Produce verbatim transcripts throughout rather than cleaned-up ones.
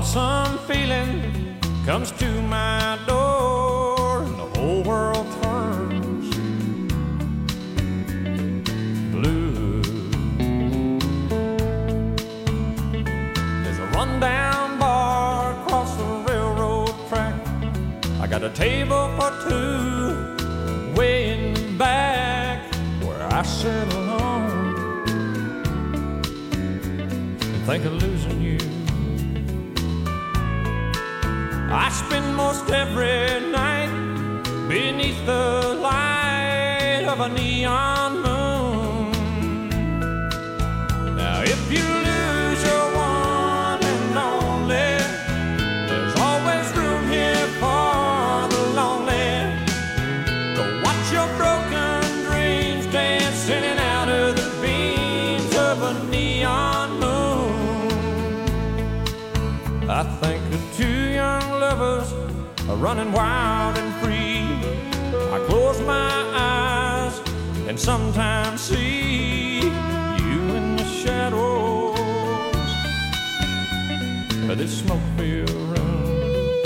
lonesome feeling comes to my door and the whole world turns blue. There's a rundown bar across the railroad track. I got a table for two way in the back where I sit alone and think of losing you. I spend most every night beneath the light of a neon moon. Now if you lose your one and only, there's always room here for the lonely. Go watch your broken dreams dancing in and out of the beams of a neon moon. I think of two young lovers are running wild and free. I close my eyes and sometimes see you in the shadows of this smoke-filled room.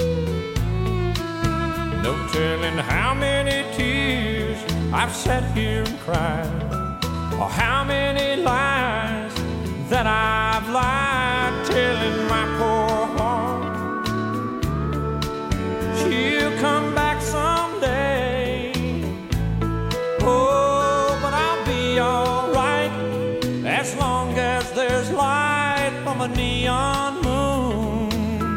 No telling how many tears I've sat here and cried, or how many lies that I've lied, telling my poor heart she'll come back someday. Oh, but I'll be alright as long as there's light from a neon moon.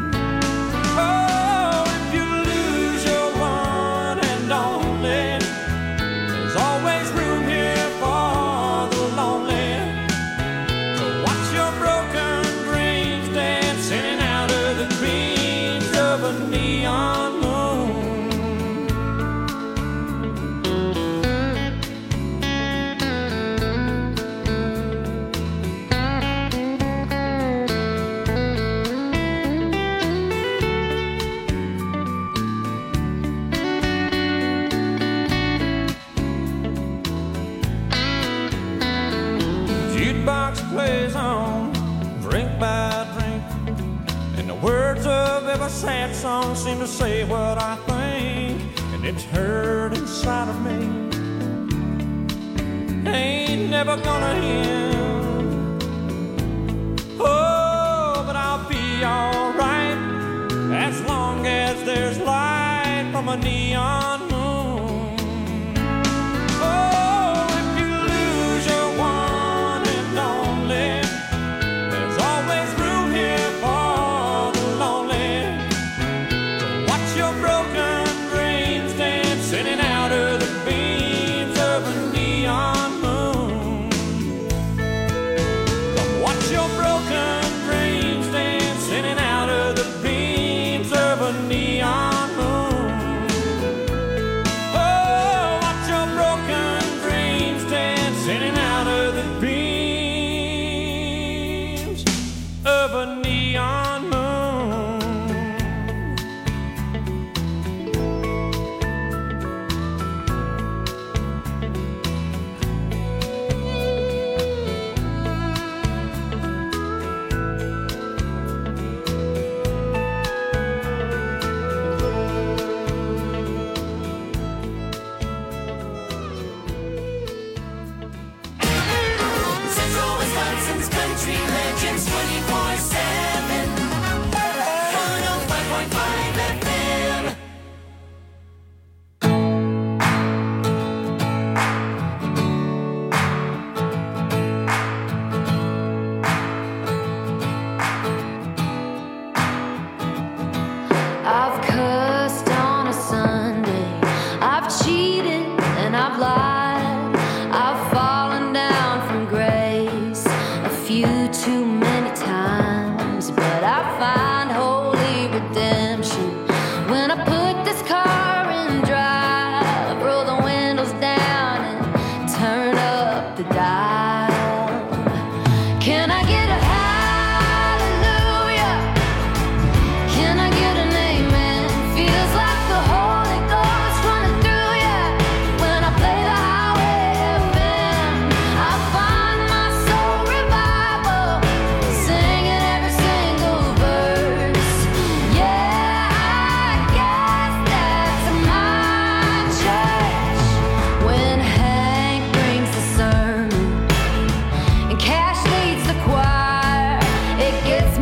Oh, if you lose your one and only, there's always room here for the lonely. So watch your broken dreams dancing in and out of the dreams of a neon moon. Jukebox plays on, drink by drink, and the words of every sad song seem to say what I think, and it's hurt inside of me. Ain't never gonna end. Oh, but I'll be alright as long as there's light from a neon moon. Oh, if you lose your one and only, there's always room here for the lonely. So watch your broken dreams dancing in and out of the beams of a neon moon. Come watch your broken dreams dancing in and out of the beams of a neon moon. Oh, watch your broken dreams dancing in and out of the beams of a neon moon. Central Wisconsin's country legends twenty-four seven.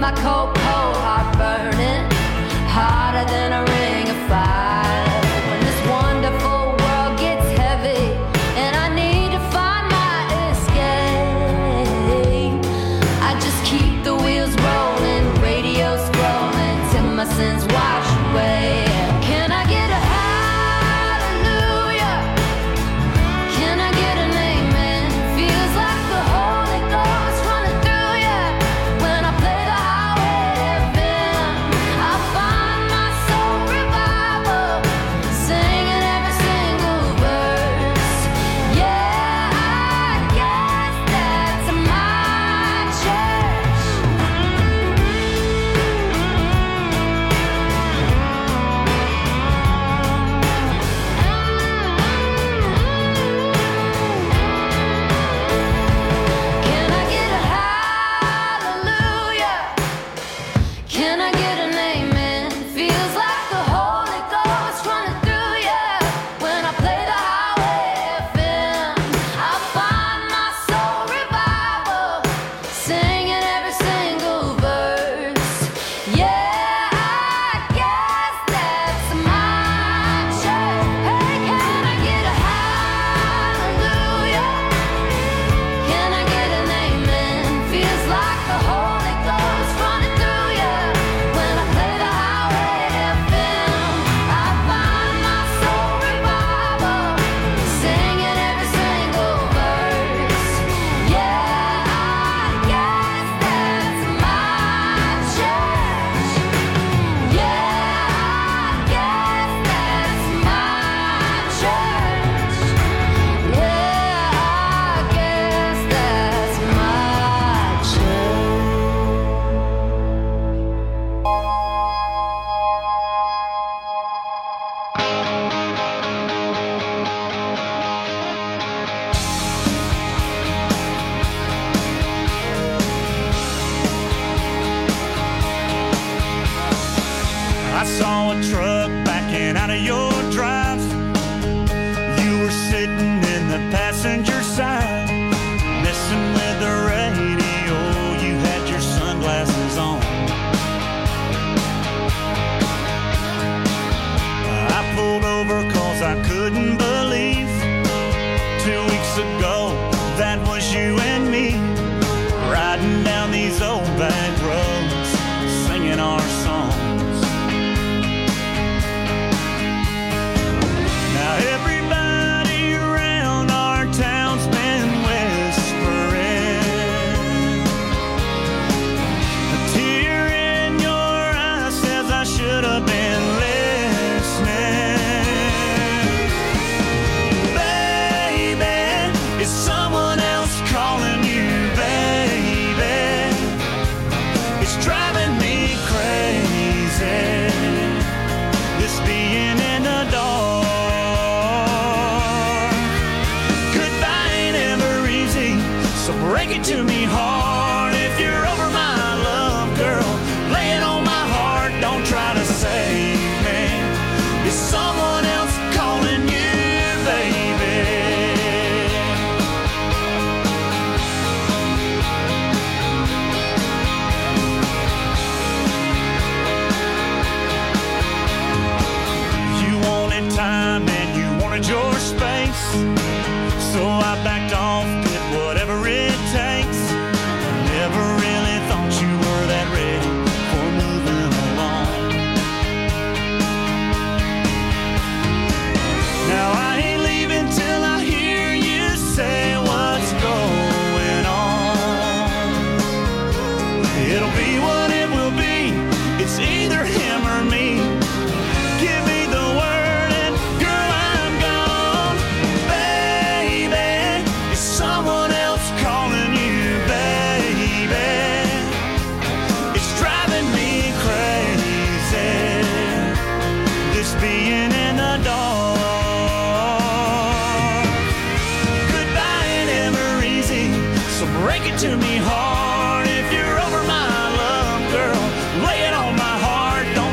my cold, cold heart burning hotter than a ring of fire. When this wonderful world gets heavy and I need to find my escape, I just keep the wheels rolling, radio scrolling till my sins wash away. Can I get a hallelujah? Can I get an amen? Feels like the Holy Ghost running through ya. When I play the highway F M, I find my soul revival, singing every single verse. Yeah, I guess that's my church. Can I get a hallelujah? Can I get an amen? Feels like the Holy Ghost running through ya. When I play the highway F M, I find my soul revival, singing every single verse. Yeah, I guess that's my church. Hey, can I get a hallelujah? Can I get an amen? Feels like the Holy Ghost running through ya. When I play the highway F M, I find my soul revival, singing every single verse. Yeah, I guess that's my church. Yeah, I guess that's my church. Yeah, I guess that's my I saw a truck backing out of your drive. You were sitting in the passenger side, messing with the radio. You had your sunglasses on. I pulled over cause I couldn't believe two weeks ago that was you and me, riding down these old back roads, singing our songs. Now everybody around our town's been whispering. A tear in your eye says I should have been listening. Baby, is someone else calling you, baby? It's driving me crazy, this being in the dark. Goodbye ain't ever easy, so break it to me hard. If you're over my love, girl, lay it on my heart. Don't try to save me. Is someone else calling you, baby? You wanted time and you wanted your space, so I backed off, did whatever it takes. Never really thought you were that ready for moving along. Now I ain't leaving till I hear you say what's going on. It'll be what it will be, it's either him or me. Give me the word and girl, I'm gone. Baby, is someone else calling you, baby? It's driving me crazy, this being in the dark. Goodbye ain't ever easy, so break it to me hard. If you're over my love, girl, lay it on my heart. Don't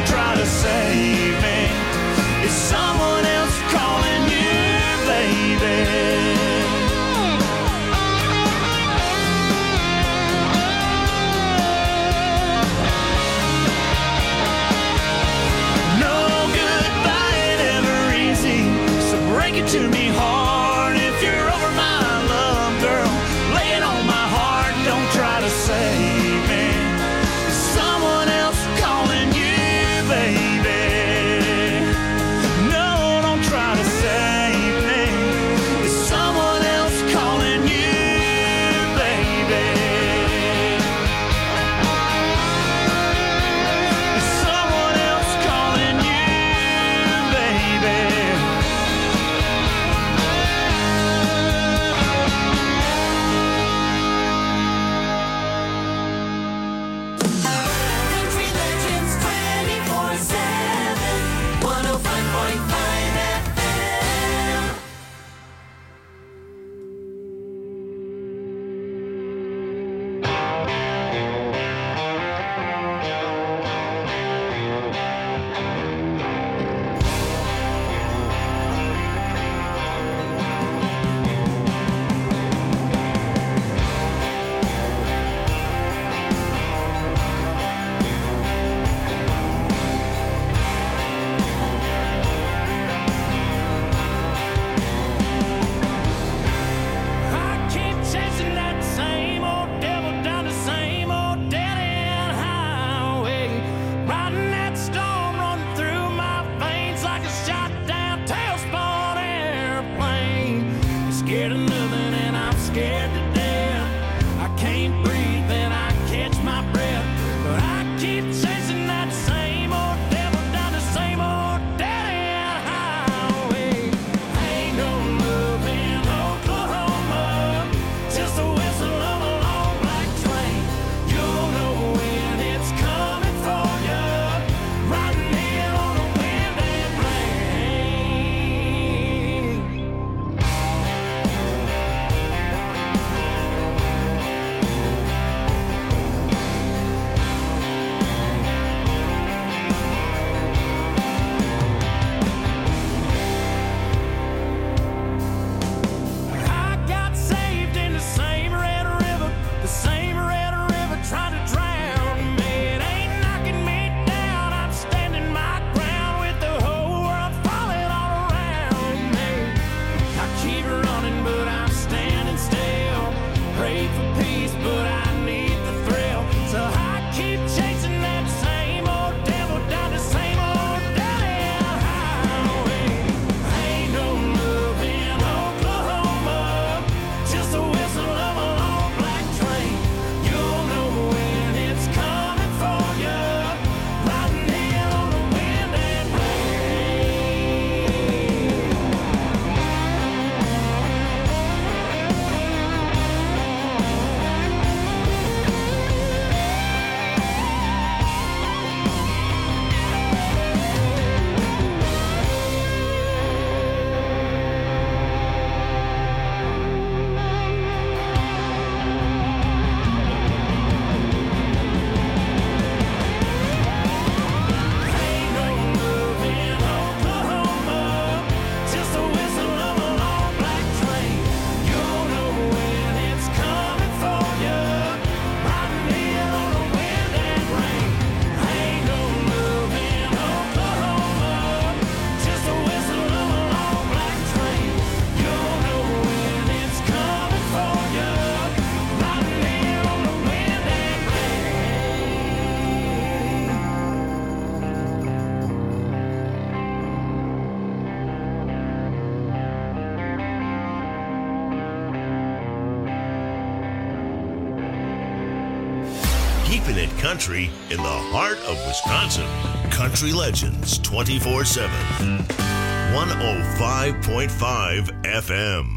country in the heart of Wisconsin. Country Legends twenty-four seven. one oh five point five F M.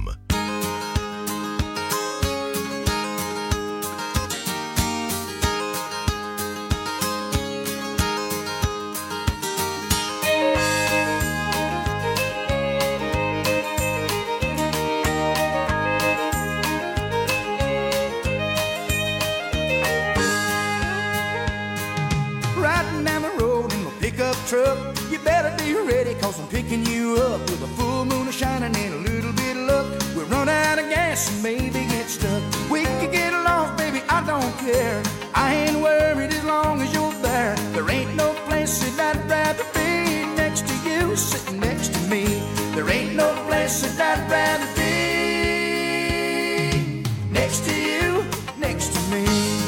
Truck, you better be ready, cause I'm picking you up with a full moon shining and a little bit of luck. We'll run out of gas and maybe get stuck. We could get lost, baby, I don't care. I ain't worried as long as you're there. There ain't no place that I'd rather be next to you, sitting next to me. There ain't no place that I'd rather be next to you, next to me.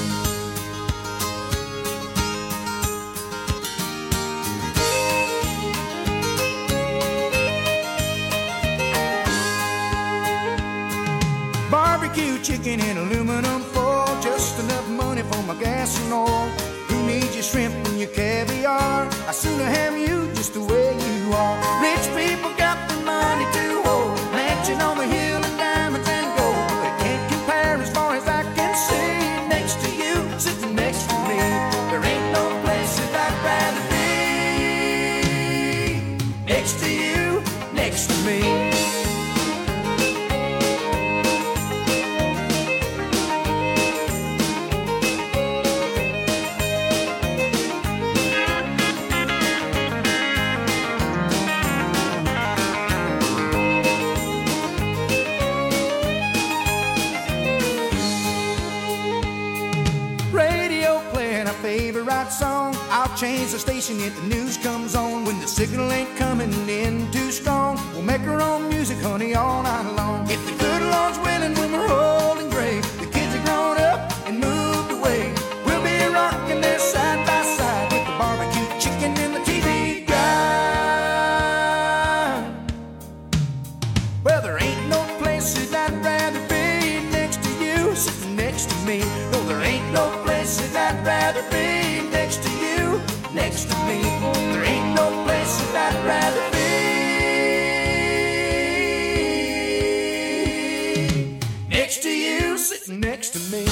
Barbecue chicken in aluminum foil, just enough money for my gas and oil. Who needs your shrimp and your caviar? I sooner have you just the way you are. Rich people got the money to hold, mansion on the hill and diamonds and gold. They can't compare as far as I can see. Next to you, sitting next to me. There ain't no place that I'd rather be. Next to you, next to me. Favorite song, I'll change the station if the news comes on. When the signal ain't coming in too strong, we'll make our own music, honey, all night long. If the good Lord's willing, when we're old and gray, the kids are grown up and moved away, we'll be rocking there side by side with the barbecue chicken and the T V guide. Well, there ain't no place that I'd rather be next to you, sitting next to me. No, there ain't no place that I'd rather be next to you, next to me. There ain't no place that I'd rather be next to you, sitting next to me.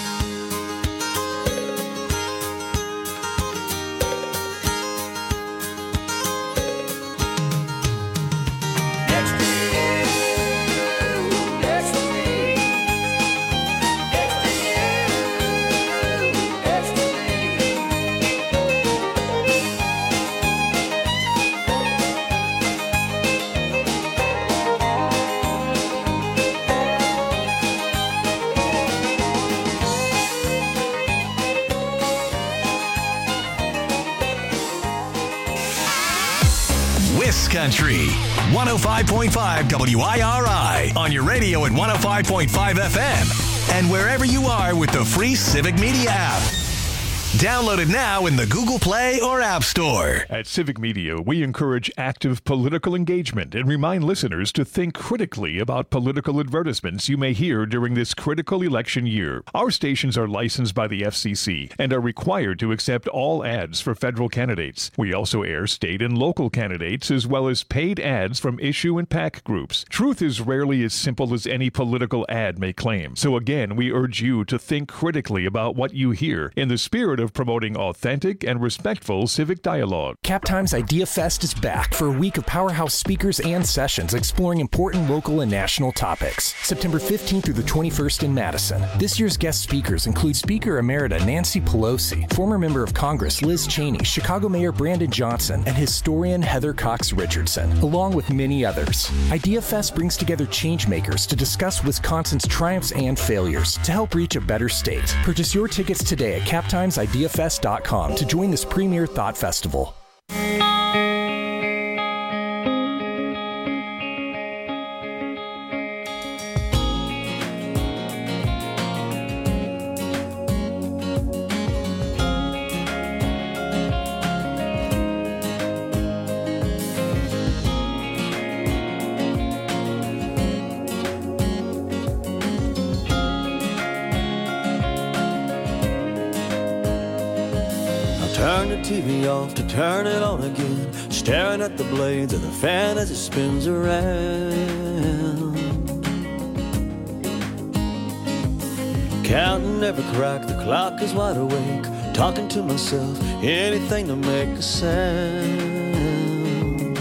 Country one oh five point five W I R I on your radio at one oh five point five F M and wherever you are with the free Civic Media app. Download it now in the Google Play or App Store. At Civic Media, we encourage active political engagement and remind listeners to think critically about political advertisements you may hear during this critical election year. Our stations are licensed by the F C C and are required to accept all ads for federal candidates. We also air state and local candidates as well as paid ads from issue and PAC groups. Truth is rarely as simple as any political ad may claim. So again, we urge you to think critically about what you hear in the spirit of promoting authentic and respectful civic dialogue. Cap Times Idea Fest is back for a week of powerhouse speakers and sessions exploring important local and national topics. September fifteenth through the twenty-first in Madison. This year's guest speakers include Speaker Emerita Nancy Pelosi, former member of Congress Liz Cheney, Chicago Mayor Brandon Johnson, and historian Heather Cox Richardson, along with many others. Idea Fest brings together changemakers to discuss Wisconsin's triumphs and failures to help reach a better state. Purchase your tickets today at cap times idea fest dot com to join this premier thought festival. Turn the T V off to turn it on again, staring at the blades of the fan as it spins around. Counting every crack, the clock is wide awake, talking to myself, anything to make a sound.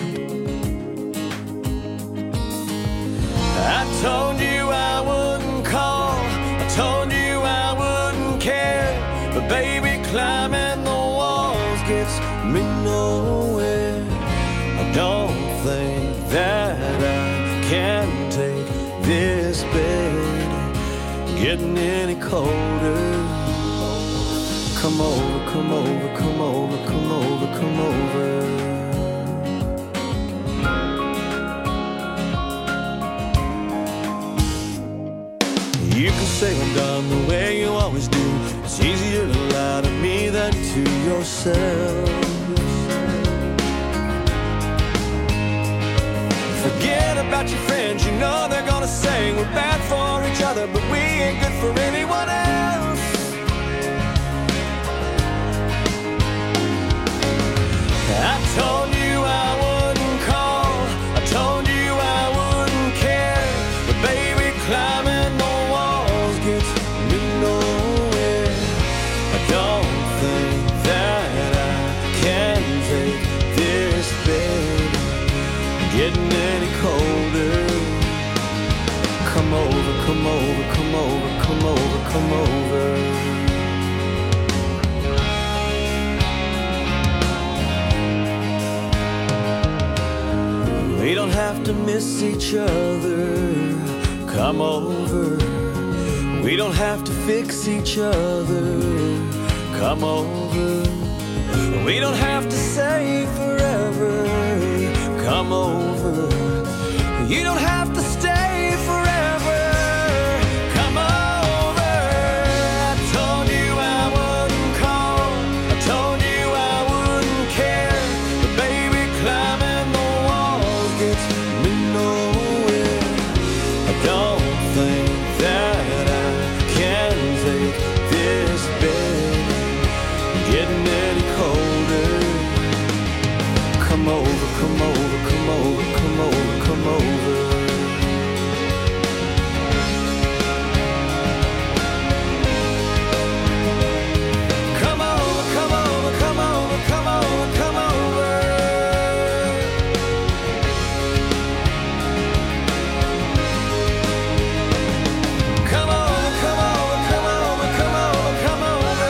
I told you I wouldn't call, I told you I wouldn't care, but baby, climbing the walls gets me nowhere. I don't think that I can take this bed getting any colder. Come over, come over, come over, come over, come over. You can say I'm done the way you always do. It's easier to lie to me than to yourself. Forget about your friends, you know they're gonna say we're bad for each other, but we ain't good for anyone else. I told you I wouldn't call, I told you I wouldn't care, but baby, climbing the walls gets me nowhere. I don't think that I can take this bed getting any colder. Come over, come over, come over, come over, come over. We don't have to miss each other. Come over. We don't have to fix each other. Come over. We don't have to say forever. Come over. You don't have to stay forever. Come over. I told you I wouldn't call, I told you I wouldn't care, but baby, climbing the walls gets me nowhere. I don't think that I can take this bed getting any colder. Come over, come over, come over, come over, come over. Come over, come over, come over, come over, come over. Come over, come over, come over, come over, come over.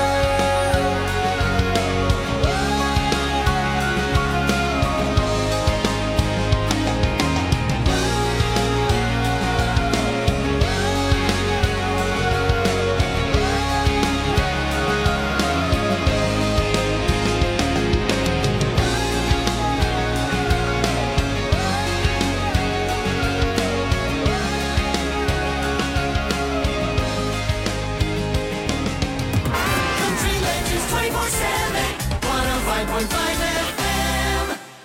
Country Legends twenty-four seven, one oh five point five F M.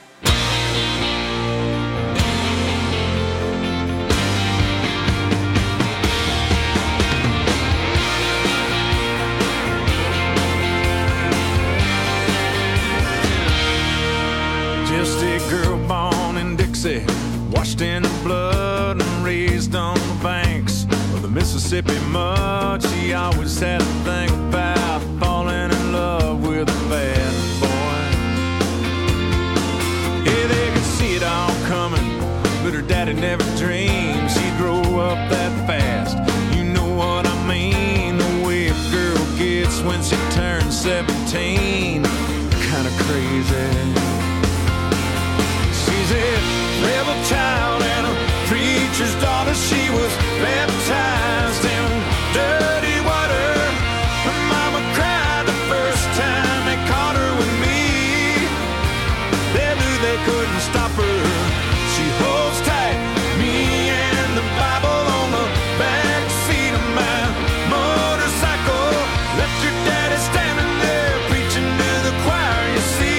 Just a girl born in Dixie, washed in the blood and raised on the banks of the Mississippi mud. She always had a thing about falling in love with a bad boy. Yeah, they could see it all coming, but her daddy never dreamed she'd grow up that fast. You know what I mean, the way a girl gets when she turns seventeen, kinda crazy. She's a rebel child and a preacher's daughter. She was baptized in dirty water. Her mama cried the first time they caught her with me. They knew they couldn't stop her. She holds tight, me and the Bible on the back seat of my motorcycle. Left your daddy standing there preaching to the choir, you see.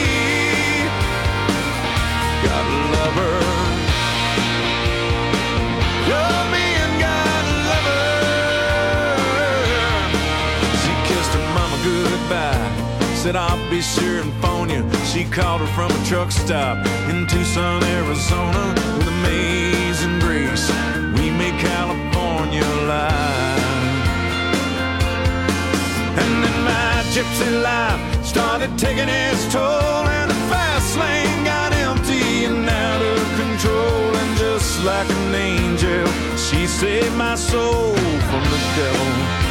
Gotta love her. Love me and God said I'll be sure and phone you. She called her from a truck stop in Tucson, Arizona. With amazing grace, we made California alive. And then my gypsy life started taking its toll, and the fast lane got empty and out of control. And just like an angel, she saved my soul from the devil.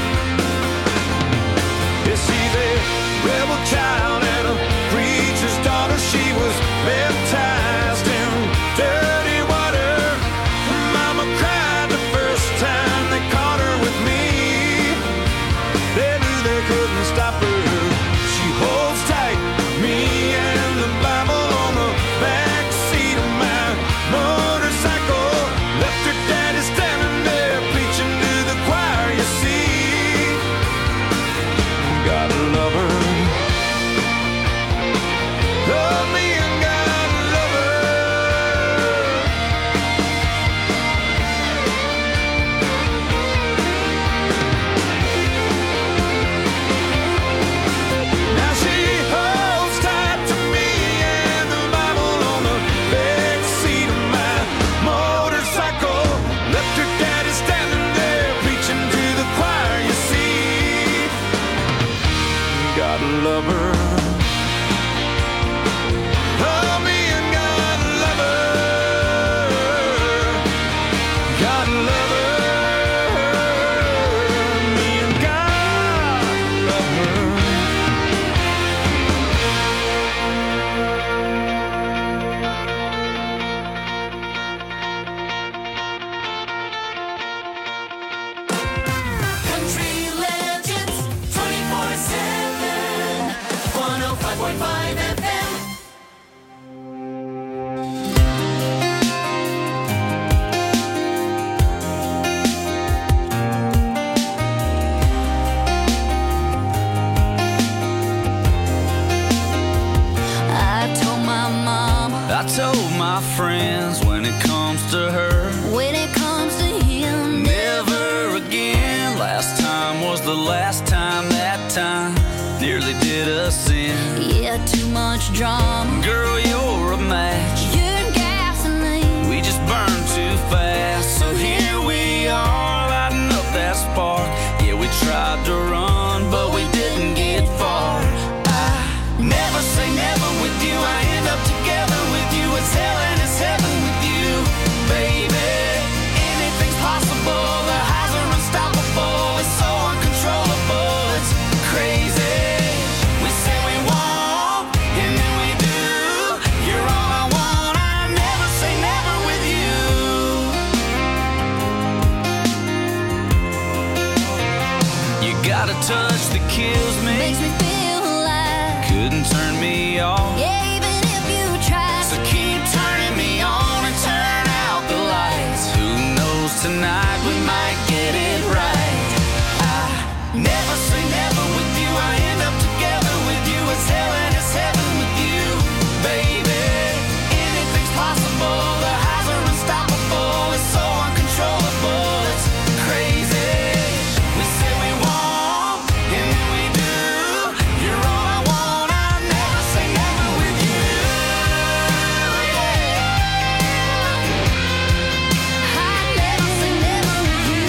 Yeah, she's a rebel child and a preacher's daughter. She was baptized in dirty water. Mama cried the first time they caught her with me. They knew they couldn't stop her. She holds tight, me and the Bible on the back seat of my motorcycle. Left her daddy standing there preaching to the choir, you see. Gotta love her. Love me and gotta love her. Now she holds tight to me and the Bible on the back seat of my motorcycle. Left her daddy standing there preaching to the choir, you see. Gotta love her. Love me and gotta love her. Gotta love her. Me and gotta love her. Country Legends twenty-four seven, one oh five point five F M. I told my mom, I told my friends when it comes to her, when it comes to him, never again. Last time was the last time, that time nearly did us in. yeah, too much drama. Girl, you're a match. You're gasoline. We just burn too fast. So here we are, lighting up that spark. Yeah, we tried to run, but we didn't get far. I never say never with you. I end up together with you. It's hell and it's heaven with you, baby. Anything's possible. The highs are unstoppable. It's so uncontrollable. It's crazy. We say we won't, and then we do. You're all I want. I never say never with you. You got a touch that kills me. Makes me feel alive. Couldn't turn me off. Yeah, even if you try. So keep turning me on and turn out the lights. Who knows, tonight we might get it right. I never say never with you. I end up together with you. It's hell and it's heaven with you, baby. Anything's possible. The highs are unstoppable. It's so uncontrollable. It's crazy. We say we won't, and then we do. You're all I want. I never say never with you. I never say never with you.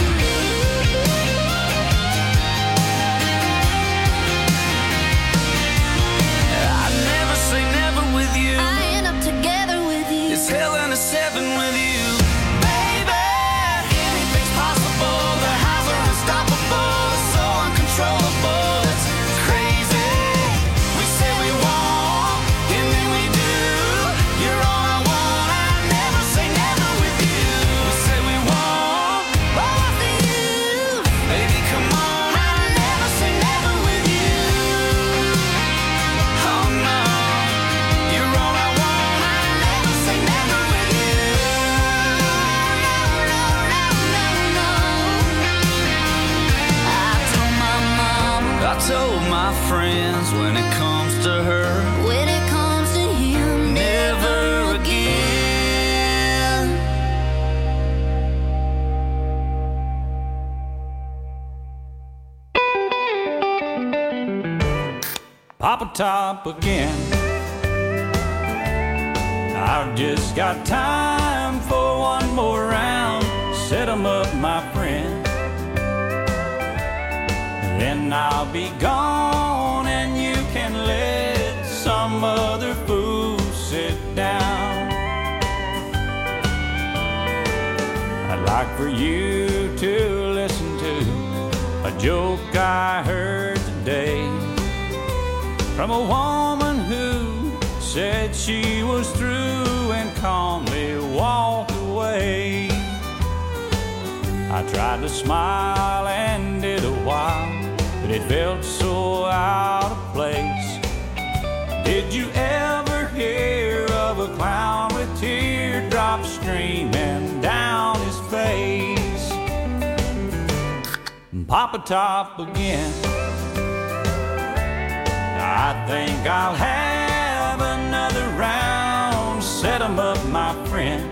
I never say never with you. I end up together with you. It's hell and it's heaven with you, baby. Anything's possible. The highs are unstoppable. It's so uncontrollable. It's crazy. We say we won't, and then we do. You're all I want. I never say never with you. We say we won't. But what's the use? Baby, come on. I never say never with you. Oh no, you're all I want. I never say never with you. No, no, no, no. I told my mom, I told my friends when it comes to her, when it comes to him, never again. Papa Top again. I've just got time for one more round. Set 'em up, my friend. Then I'll be gone and you can let some other fool sit down. I'd like for you to listen to a joke I heard today from a woman who said she was through and calmly walked away. I tried to smile and did a while, but it felt so out of place. Did you ever hear of a clown with teardrops streaming down his face? Papa Top again. I think I'll have another round. Set 'em up, my friend.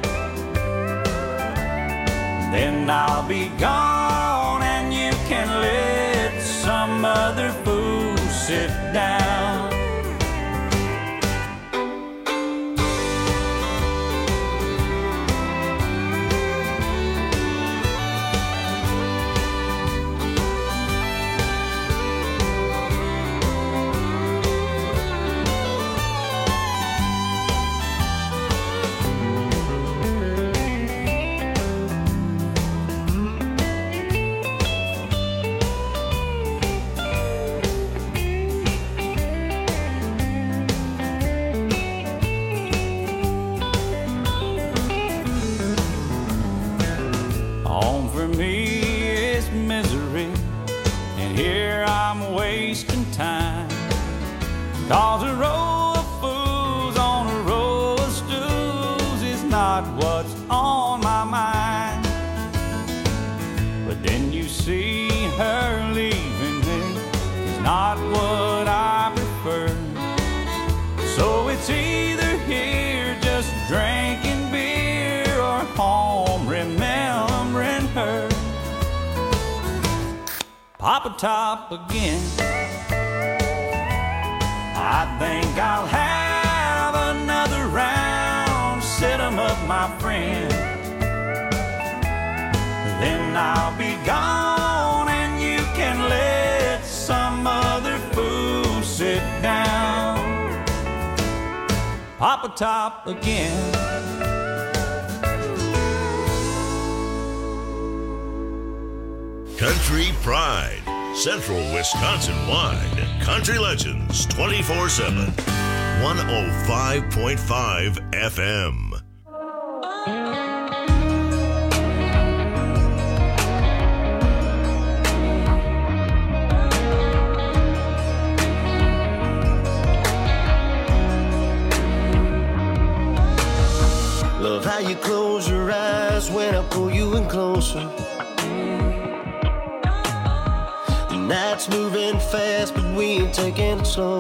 Then I'll be gone and you can let some other fool sit down. Cause a row of fools on a row of stools is not what's on my mind. But then you see her leaving me is not what I prefer. So it's either here just drinking beer or home remembering her. Papa Top again. I think I'll have another round. Set 'em up, my friend. Then I'll be gone and you can let some other fool sit down. Papa Top again. Country Pride. Central Wisconsin-wide. Country Legends twenty-four seven. one oh five point five F M. Love how you close your eyes when I pull you in closer. Night's moving fast, but we ain't taking it slow.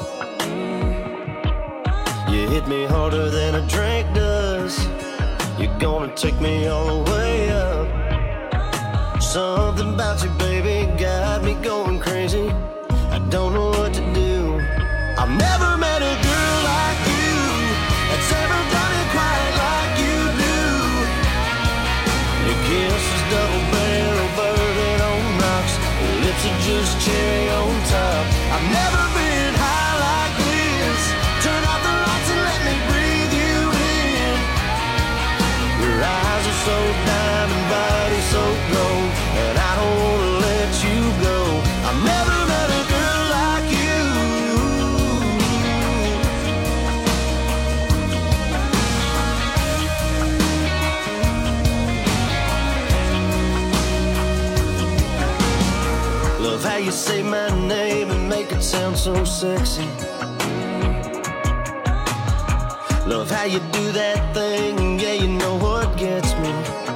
You hit me harder than a drink does. You're gonna take me all the way up. Something about you, baby, got me going crazy. I don't know what to do. I've never met a girl like you that's ever done it quite like you do. Your kiss is double barrel bourbon on rocks. Lips are just cherry on top. I've never been high like this. Turn out the lights and let me breathe you in. Your eyes are so diamond, body so gold, and I don't wanna let you go. I've never met a girl like you. Love how you say my name and make it sound so sexy. Love how you do that thing, yeah, you know what gets me.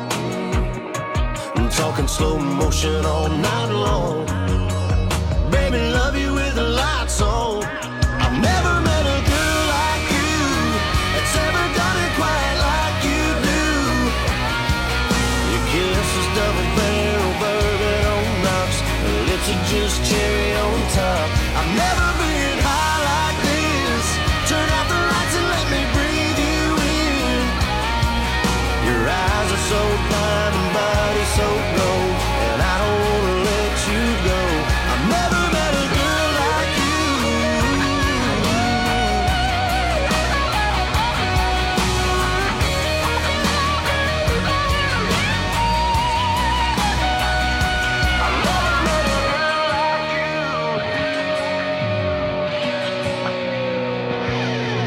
I'm talking slow motion all night long. Baby, love you with the lights on. I've never met a girl like you that's ever done it quite like you do. Your kiss is double barrel bourbon on rocks. Lips are just cherry on top. I've never been high like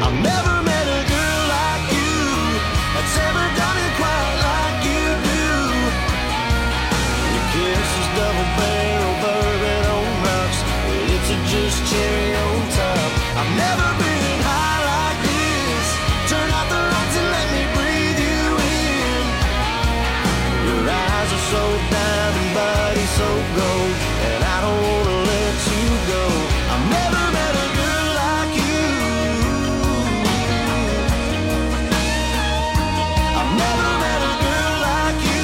I've never met a girl like you that's ever done it quite like you do. Your kiss is double barrel bourbon on rocks, your lips are just cherry on top. I've never been high like this. Turn out the lights and let me breathe you in. Your eyes are so diamond, body so gold, and I don't wanna let you go. I've never met a girl like you. I've never met a girl like you.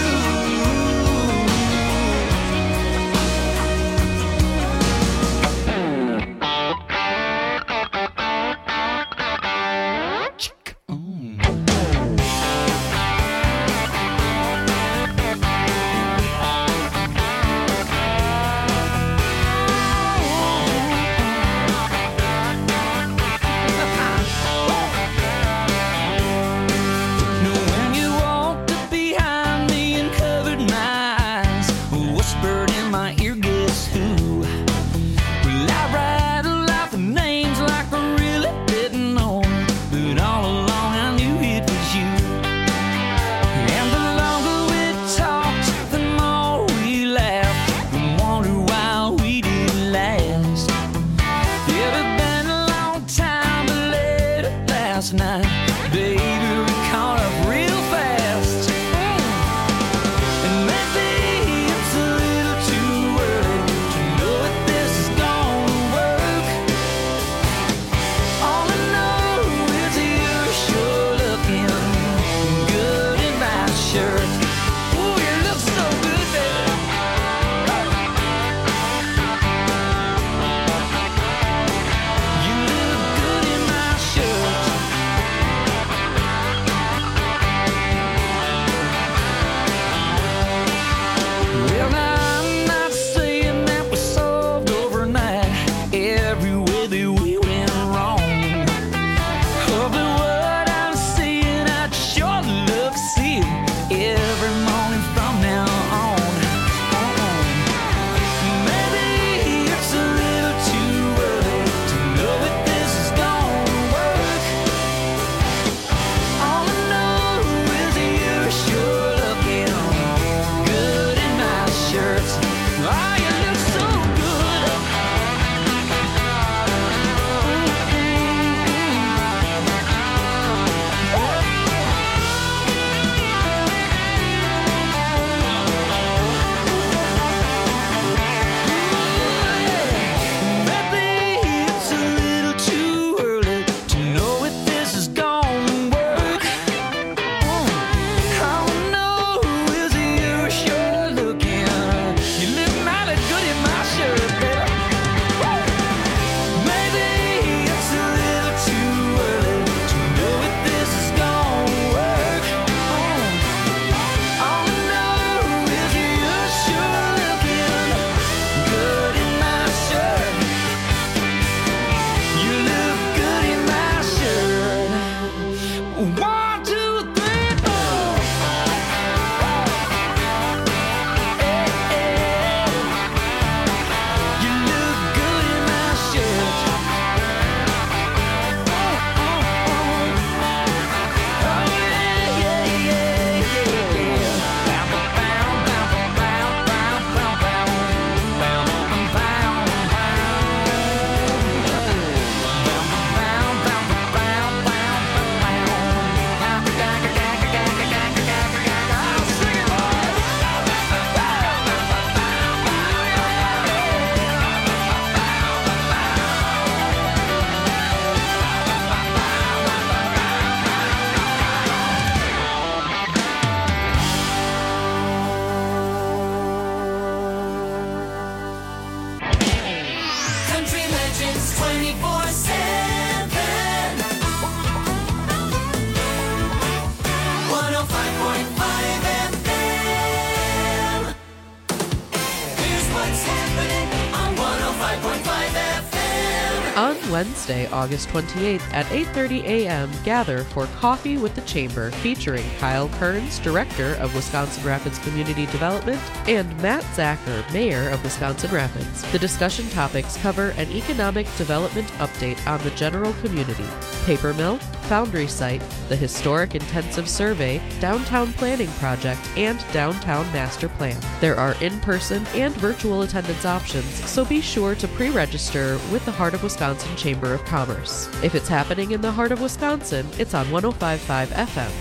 When you walked up behind me and covered my eyes, whispered in my ear, guess who? Well, I rattled out the names like I really didn't know, but all along I knew it was you. And the longer we talked, the more we laughed and wondered why we didn't last. It had been a long time, but late last night, baby, we caught up real fast. And maybe it's a little too early to know if this is gonna work. All I know is you're sure looking good in my shirt. Ooh, you look so good, baby. You look good in my shirt. Wednesday, August twenty-eighth at eight thirty a.m. gather for Coffee with the Chamber, featuring Kyle Kearns, Director of Wisconsin Rapids Community Development, and Matt Zacher, Mayor of Wisconsin Rapids. The discussion topics cover an economic development update on the general community, paper mill, foundry site, the historic intensive survey, downtown planning project, and downtown master plan. There are in-person and virtual attendance options, so be sure to pre-register with the Heart of Wisconsin Chamber of Commerce. If it's happening in the heart of Wisconsin, it's on one oh five point five F M.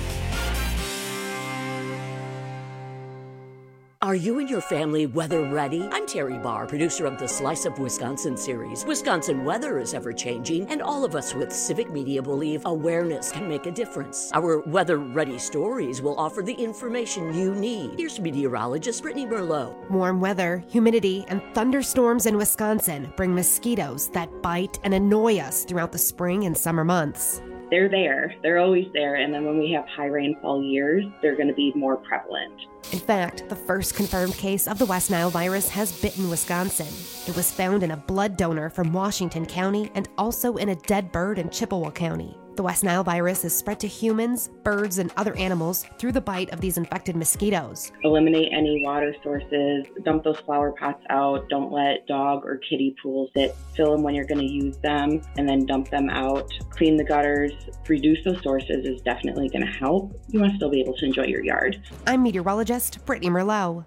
Are you and your family weather ready? I'm Terry Barr, producer of the Slice of Wisconsin series. Wisconsin weather is ever-changing, and all of us with Civic Media believe awareness can make a difference. Our weather-ready stories will offer the information you need. Here's meteorologist Brittany Merlot. Warm weather, humidity, and thunderstorms in Wisconsin bring mosquitoes that bite and annoy us throughout the spring and summer months. They're there. They're always there. And then when we have high rainfall years, they're going to be more prevalent. In fact, the first confirmed case of the West Nile virus has bitten Wisconsin. It was found in a blood donor from Washington County and also in a dead bird in Chippewa County. The West Nile virus is spread to humans, birds, and other animals through the bite of these infected mosquitoes. Eliminate any water sources, dump those flower pots out, don't let dog or kitty pools sit, fill them when you're going to use them, and then dump them out. Clean the gutters, reduce those sources is definitely going to help. You want to still be able to enjoy your yard. I'm meteorologist Brittany Merlot.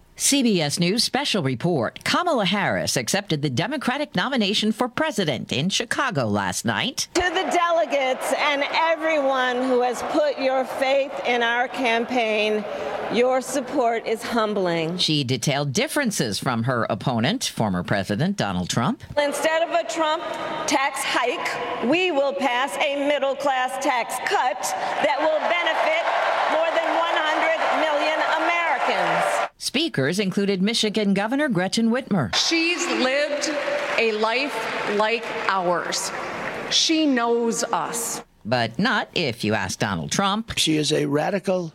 C B S News special report. Kamala Harris accepted the Democratic nomination for president in Chicago last night. To the delegates and everyone who has put your faith in our campaign, your support is humbling. She detailed differences from her opponent, former President Donald Trump. Instead of a Trump tax hike, we will pass a middle-class tax cut that will benefit more than one hundred million Americans. Speakers included Michigan Governor Gretchen Whitmer. She's lived a life like ours. She knows us. But not if you ask Donald Trump. She is a radical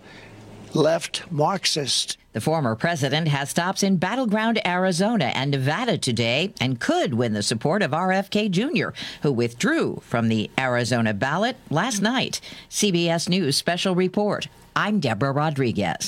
left Marxist. The former president has stops in battleground Arizona and Nevada today and could win the support of R F K Junior, who withdrew from the Arizona ballot last night. C B S News special report. I'm Deborah Rodriguez.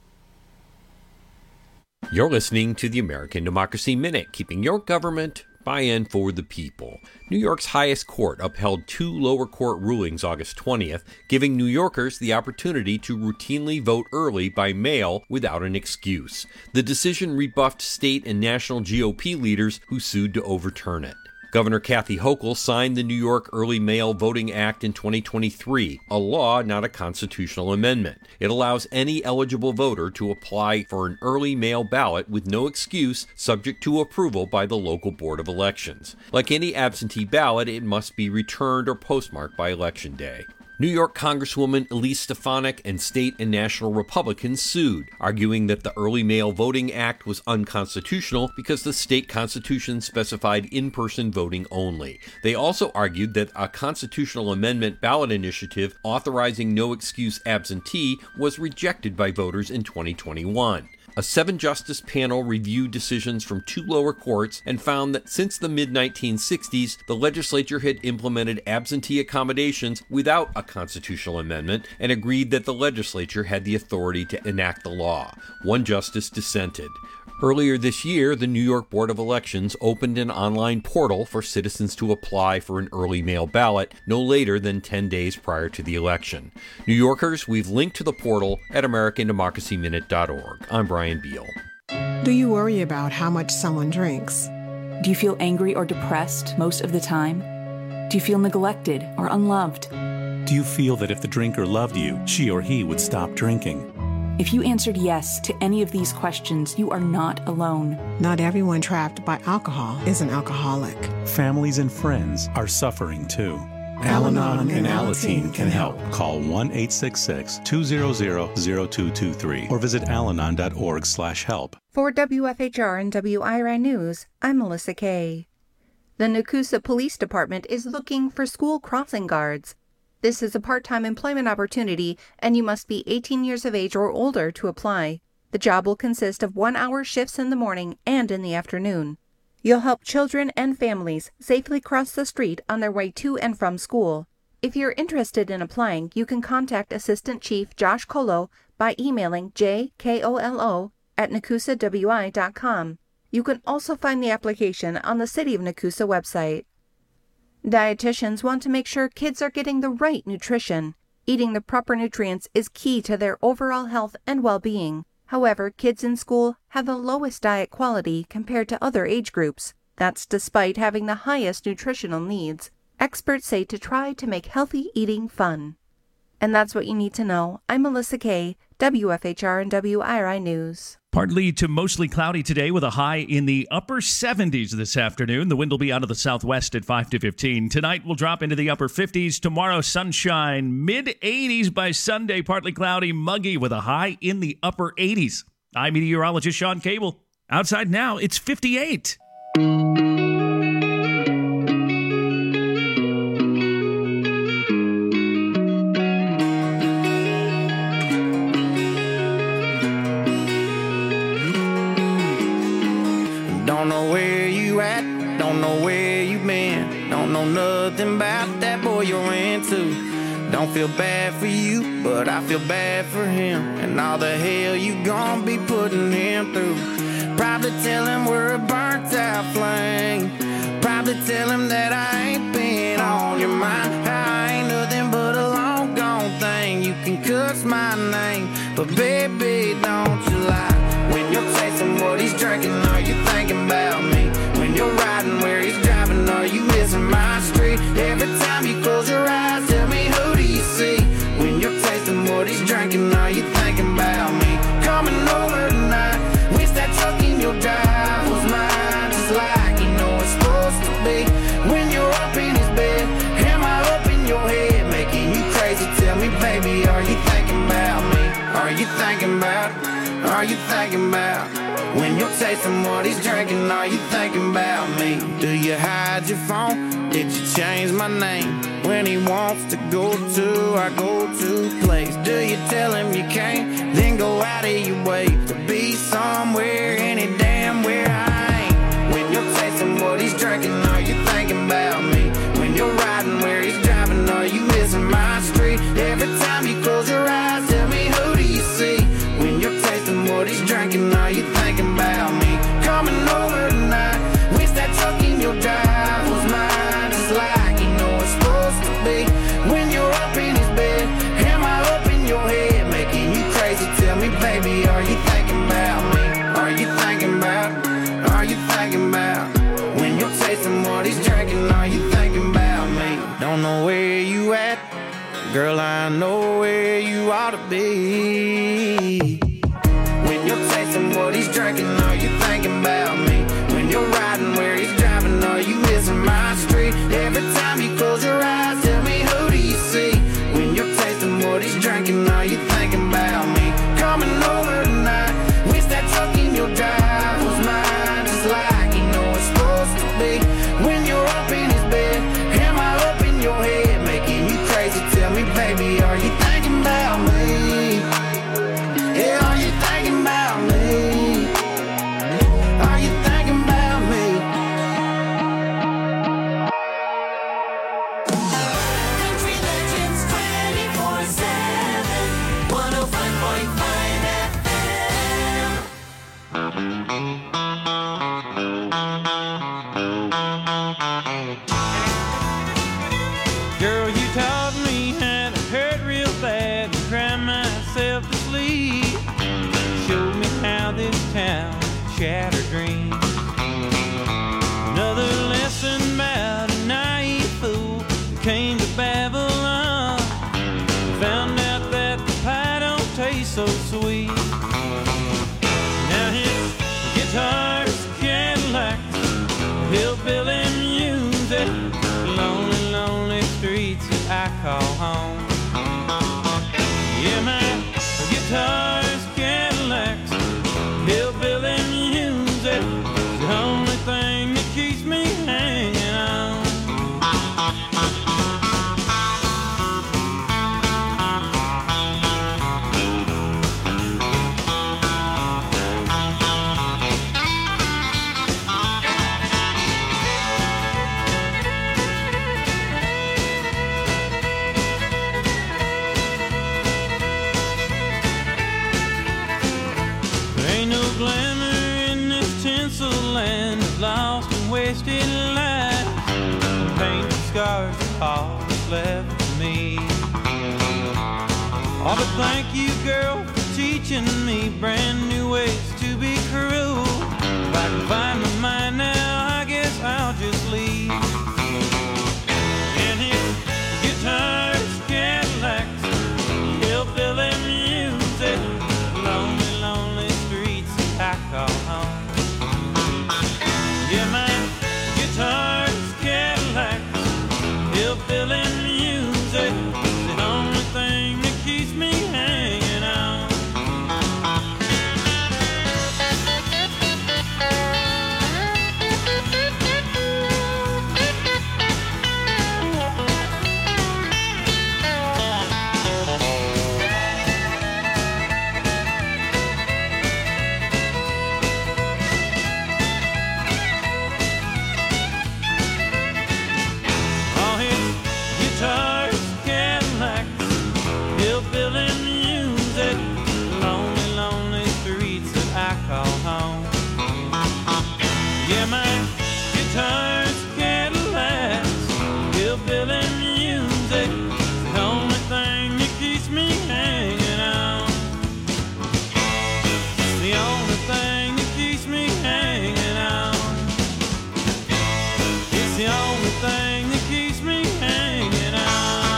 You're listening to the American Democracy Minute, keeping your government by and for the people. New York's highest court upheld two lower court rulings August twentieth, giving New Yorkers the opportunity to routinely vote early by mail without an excuse. The decision rebuffed state and national G O P leaders who sued to overturn it. Governor Kathy Hochul signed the New York Early Mail Voting Act in twenty twenty-three, a law, not a constitutional amendment. It allows any eligible voter to apply for an early mail ballot with no excuse, subject to approval by the local Board of Elections. Like any absentee ballot, it must be returned or postmarked by Election Day. New York Congresswoman Elise Stefanik and state and national Republicans sued, arguing that the Early Mail Voting Act was unconstitutional because the state constitution specified in-person voting only. They also argued that a constitutional amendment ballot initiative authorizing no-excuse absentee was rejected by voters in twenty twenty-one. A seven-justice panel reviewed decisions from two lower courts and found that since the mid nineteen sixties, the legislature had implemented absentee accommodations without a constitutional amendment and agreed that the legislature had the authority to enact the law. One justice dissented. Earlier this year, the New York Board of Elections opened an online portal for citizens to apply for an early mail ballot no later than ten days prior to the election. New Yorkers, we've linked to the portal at American Democracy Minute dot org. I'm Brian Beal. Do you worry about how much someone drinks? Do you feel angry or depressed most of the time? Do you feel neglected or unloved? Do you feel that if the drinker loved you, she or he would stop drinking? If you answered yes to any of these questions, you are not alone. Not everyone trapped by alcohol is an alcoholic. Families and friends are suffering too. Al-Anon and Alateen can help. Call one eight six six, two zero zero, zero two two three or visit alanon dot org slash help. For W F H R and W I R I News, I'm Melissa Kay. The Nakusa Police Department is looking for school crossing guards. This is a part-time employment opportunity, and you must be eighteen years of age or older to apply. The job will consist of one-hour shifts in the morning and in the afternoon. You'll help children and families safely cross the street on their way to and from school. If you're interested in applying, you can contact Assistant Chief Josh Colo by emailing j kolo at nakusa w i dot com. You can also find the application on the City of Nakusa website. Dietitians want to make sure kids are getting the right nutrition. Eating the proper nutrients is key to their overall health and well-being. However, kids in school have the lowest diet quality compared to other age groups. That's despite having the highest nutritional needs. Experts say to try to make healthy eating fun. And that's what you need to know. I'm Melissa Kay, W F H R and W I R I News. Partly to mostly cloudy today with a high in the upper seventies this afternoon. The wind will be out of the southwest at five to fifteen. Tonight will drop into the upper fifties. Tomorrow, sunshine, mid eighties by Sunday. Partly cloudy, muggy with a high in the upper eighties. I'm meteorologist Sean Cable. Outside now, it's fifty-eight. Don't know where you at, don't know where you been, don't know nothing about that boy you're into. Don't feel bad for you, but I feel bad for him, and all the hell you gon' be putting him through. Probably tell him we're a burnt out flame, probably tell him that I ain't been on your mind. I ain't nothing but a long gone thing, you can cuss my name, but baby don't you lie. When you're tasting what he's drinking, are you thinking about me? When you're riding where he's driving, are you missing my street? Every time you close your eyes, tell me who do you see? When you're tasting what he's drinking, are you thinking about me? Coming over tonight, wish that truck in your drive was mine, just like you know it's supposed to be. When you're up in his bed, am I up in your head, making you crazy? Tell me, baby, are you thinking about me? Are you thinking about Are you thinking about when you're tasting what he's drinking? Are you thinking about me? Do you hide your phone? Did you change my name? When he wants to go to our go-to place, do you tell him you can't? Then go out of your way to be somewhere, any damn where I ain't. When you're tasting what he's drinking, are you thinking about me? When you're riding where he's driving, are you missing my street? Every time you close your eyes, tell me who do you see? When you're tasting what he's drinking, are you thinking about me? Coming over tonight, wish that truck in your drive was mine, just like you know it's supposed to be. When you're up in his bed, am I up in your head, making you crazy? Tell me, baby, are you thinking about me? Are you thinking about, are you thinking about when you're tasting what he's drinking, are you thinking about me? Don't know where you at, girl, I know where you ought to be. When you're tasting what he's drinking, are you thinking about me? When you're riding where he's driving, are you missing my street? Every time you close your eyes, tell me who do you see? When you're tasting what he's drinking, are you thinking about me? Coming over tonight, wish that truck in your drive was mine, just like you know it's supposed to be. When you're up in his bed, am I up in your head, making you crazy? Tell me, baby, are you thinking about me? Yeah, are you thinking about me? Are you thinking about me? Country Legends twenty-four seven, one oh five point five F M. Girl, you taught me how to hurt real bad and cry myself to sleep. Showed me how this town shattered dreams. Another lesson about a naive fool who came to Babylon. Found out that the pie don't taste so sweet. Now his guitar Oh, but thank you, girl, for teaching me brand new ways to be cruel. If I can find my mind now, I guess I'll just leave. And his guitars, Cadillacs, hillbilly music, lonely, lonely streets I call home. Yeah, my guitars, Cadillacs, hillbilly music, the only thing that keeps me hanging on. All his guitars, Cadillacs, hillbilly music, lonely, lonely streets that I call home. Yeah, my guitars, Cadillacs, hillbilly music, the only thing that keeps me hanging on. It's the only thing that keeps me hanging on. It's the only thing that keeps me hanging on.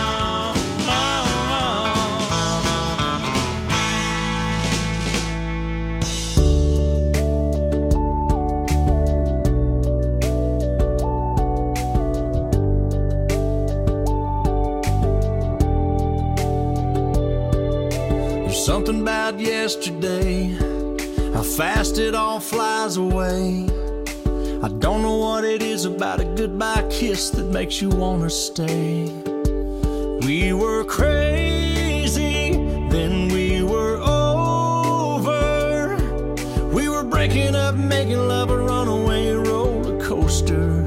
There's something about yesterday, how fast it all flies away. I don't know what it is about a goodbye kiss that makes you want to stay. We were crazy, then we were over. We were breaking up, making love a runaway roller coaster.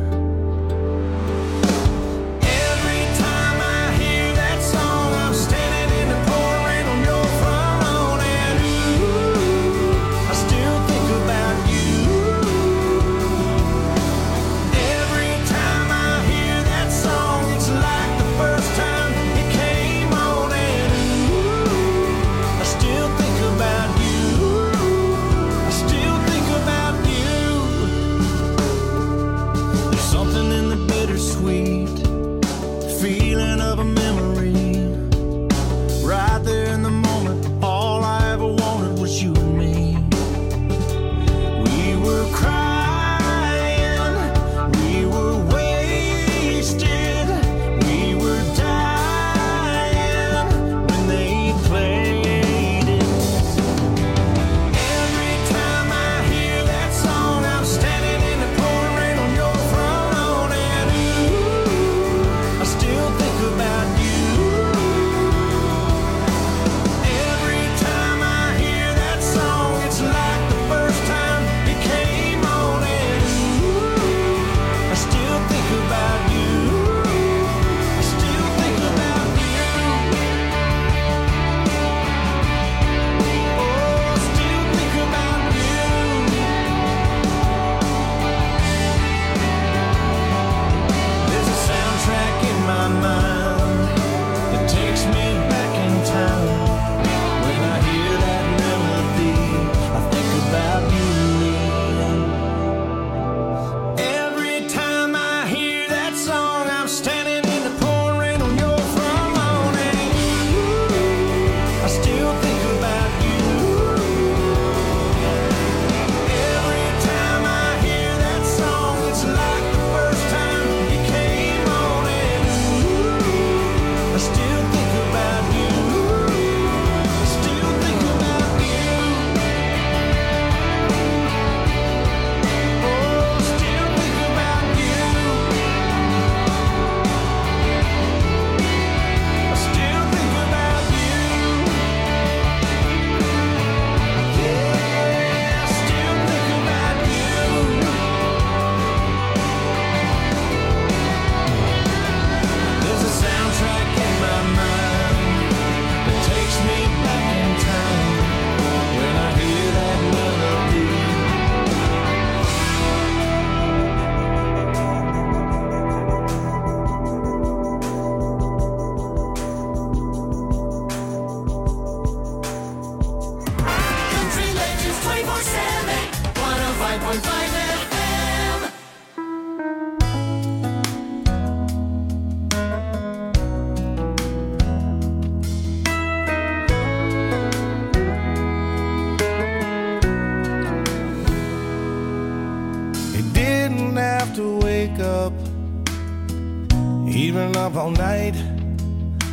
Every time I hear that song, I'm standing in the pouring rain on your front lawn, and ooh, I still think about you. Every time I hear that song, it's like the first time it came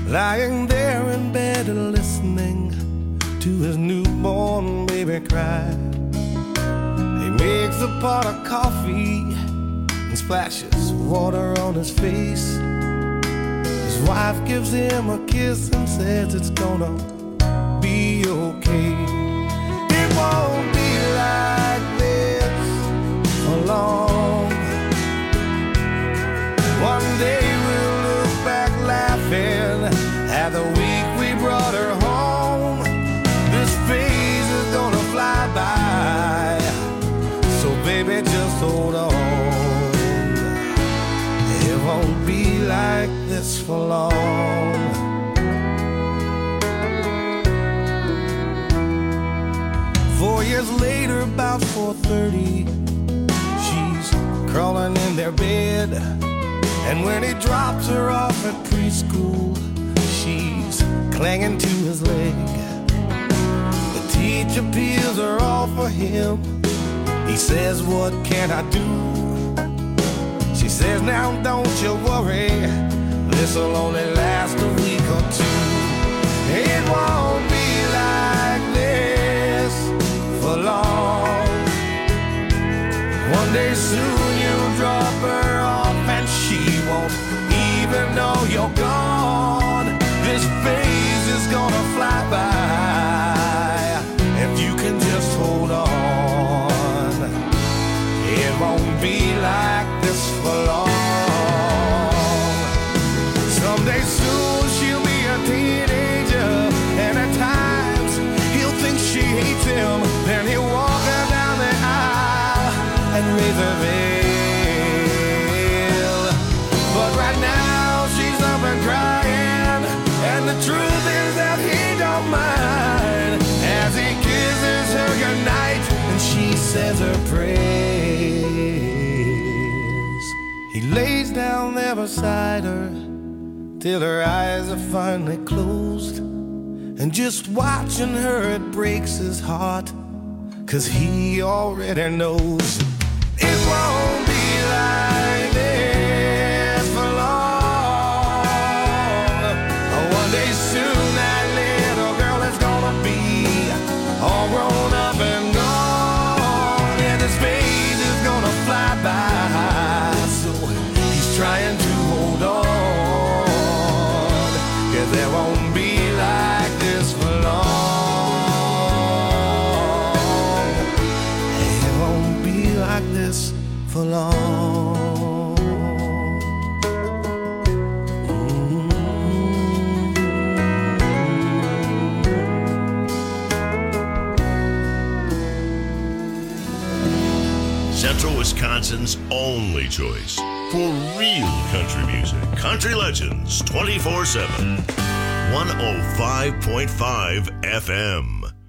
lying there in bed and listening to his newborn baby cry. He makes a pot of coffee and splashes water on his face. His wife gives him a kiss and says it's gonna be okay. It won't be like this for long. One day we'll look back laughing at the week we brought her home. This phase is gonna fly by, so baby just hold on. It won't be like this for long. Four years later, about four thirty, she's crawling in their bed. And when he drops her off at preschool, she's clinging to his leg. The teacher peels her off for him. He says, what can I do? She says, now don't you worry, this'll only last a week or two. It won't be like this for long. One day soon you'll drop her off and she won't even know you're gone. This phase is gonna fly by if you can just hold on. It won't be like this for long. Someday soon she'll be a teenager, and at times he'll think she hates him. Then he'll walk her down the aisle and raise her veil. But right now she's up and crying, and the truth is that he don't mind as he kisses her goodnight and she says her prayers. He lays down there beside her till her eyes are finally closed, and just watching her it breaks his heart, 'cause he already knows it won't be like this for long. One day soon that little girl is gonna be all grown up and gone, and his phase is gonna fly by, so he's trying to hold on, 'cause there won't be like this for long. It won't be like this for long. Central Wisconsin's only choice for real country music. Country Legends twenty-four seven. one oh five point five F M.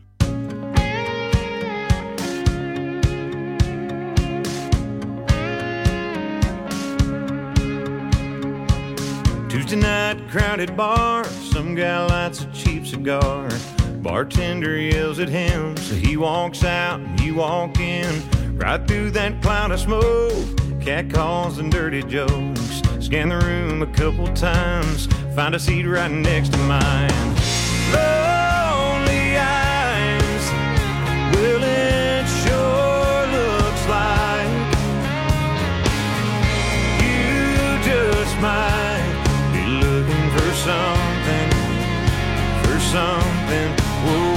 Tuesday night, crowded bar, some guy lights a cheap cigar. Bartender yells at him, so he walks out and you walk in. Right through that cloud of smoke, cat calls and dirty jokes. Scan the room a couple times, find a seat right next to mine. Lonely eyes, well it sure looks like you just might be looking for something, for something. Whoa.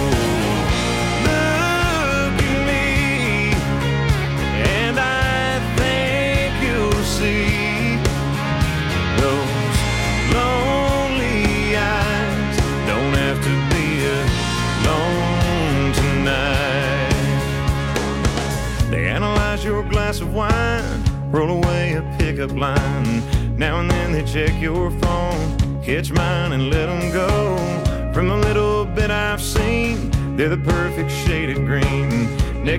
Your glass of wine, roll away a pickup line. Now and then they check your phone, catch mine and let them go. From the little bit I've seen, they're the perfect shade of green. Next